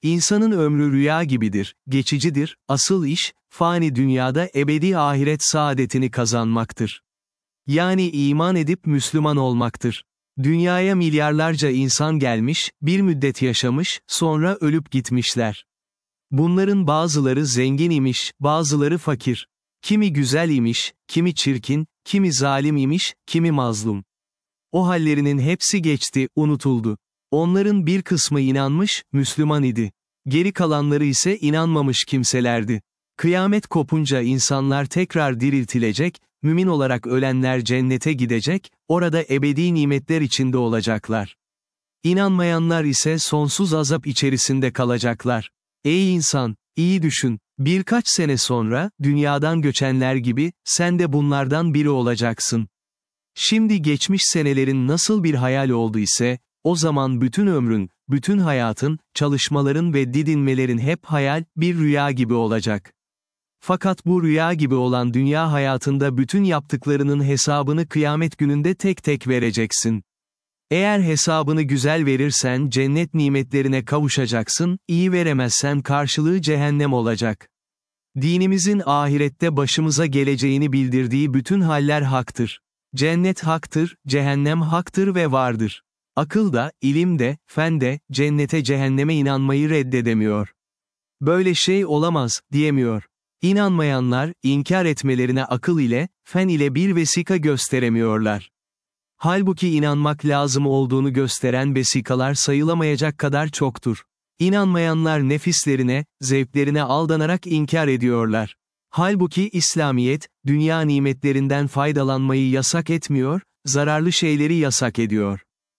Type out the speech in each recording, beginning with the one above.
İnsanın ömrü rüya gibidir, geçicidir, asıl iş, fani dünyada ebedi ahiret saadetini kazanmaktır. Yani iman edip Müslüman olmaktır. Dünyaya milyarlarca insan gelmiş, bir müddet yaşamış, sonra ölüp gitmişler. Bunların bazıları zengin imiş, bazıları fakir. Kimi güzel imiş, kimi çirkin, kimi zalim imiş, kimi mazlum. O hallerinin hepsi geçti, unutuldu. Onların bir kısmı inanmış, Müslüman idi. Geri kalanları ise inanmamış kimselerdi. Kıyamet kopunca insanlar tekrar diriltilecek, mümin olarak ölenler cennete gidecek, orada ebedi nimetler içinde olacaklar. İnanmayanlar ise sonsuz azap içerisinde kalacaklar. Ey insan, iyi düşün, birkaç sene sonra, dünyadan göçenler gibi, sen de bunlardan biri olacaksın. Şimdi geçmiş senelerin nasıl bir hayal oldu ise, o zaman bütün ömrün, bütün hayatın, çalışmaların ve didinmelerin hep hayal, bir rüya gibi olacak. Fakat bu rüya gibi olan dünya hayatında bütün yaptıklarının hesabını kıyamet gününde tek tek vereceksin. Eğer hesabını güzel verirsen cennet nimetlerine kavuşacaksın, iyi veremezsen karşılığı cehennem olacak. Dinimizin ahirette başımıza geleceğini bildirdiği bütün haller haktır. Cennet haktır, cehennem haktır ve vardır. Akıl da, ilim de, fen de, cennete cehenneme inanmayı reddedemiyor. Böyle şey olamaz, diyemiyor. İnanmayanlar, inkar etmelerine akıl ile, fen ile bir vesika gösteremiyorlar. Halbuki inanmak lazım olduğunu gösteren vesikalar sayılamayacak kadar çoktur. İnanmayanlar nefislerine, zevklerine aldanarak inkar ediyorlar. Halbuki İslamiyet, dünya nimetlerinden faydalanmayı yasak etmiyor, zararlı şeyleri yasak ediyor.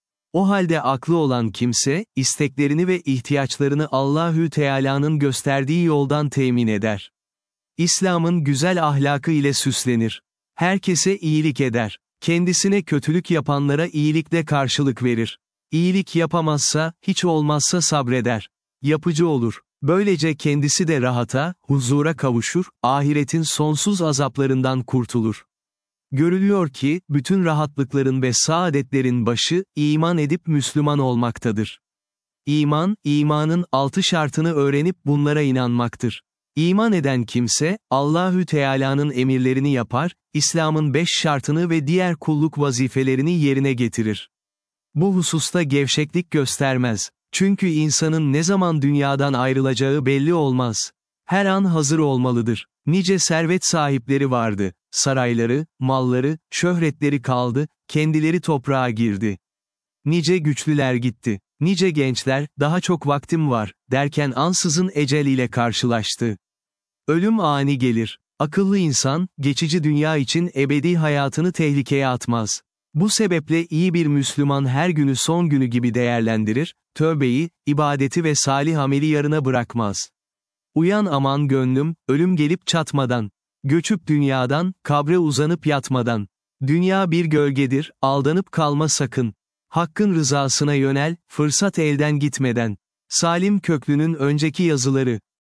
O halde aklı olan kimse, isteklerini ve ihtiyaçlarını Allahü Teala'nın gösterdiği yoldan temin eder. İslam'ın güzel ahlakı ile süslenir. Herkese iyilik eder. Kendisine kötülük yapanlara iyilikle karşılık verir. İyilik yapamazsa, hiç olmazsa sabreder. Yapıcı olur. Böylece kendisi de rahata, huzura kavuşur, ahiretin sonsuz azaplarından kurtulur. Görülüyor ki, bütün rahatlıkların ve saadetlerin başı, iman edip Müslüman olmaktadır. İman, imanın 6 şartını öğrenip bunlara inanmaktır. İman eden kimse, Allahü Teala'nın emirlerini yapar, İslam'ın 5 şartını ve diğer kulluk vazifelerini yerine getirir. Bu hususta gevşeklik göstermez. Çünkü insanın ne zaman dünyadan ayrılacağı belli olmaz. Her an hazır olmalıdır. Nice servet sahipleri vardı. Sarayları, malları, şöhretleri kaldı, kendileri toprağa girdi. Nice güçlüler gitti. Nice gençler, daha çok vaktim var, derken ansızın ecel ile karşılaştı. Ölüm ani gelir. Akıllı insan, geçici dünya için ebedi hayatını tehlikeye atmaz. Bu sebeple iyi bir Müslüman her günü son günü gibi değerlendirir, tövbeyi, ibadeti ve salih ameli yarına bırakmaz. Uyan aman gönlüm, ölüm gelip çatmadan. Göçüp dünyadan, kabre uzanıp yatmadan. Dünya bir gölgedir, aldanıp kalma sakın. Hakkın rızasına yönel, fırsat elden gitmeden. Salim Köklü'nün önceki yazıları.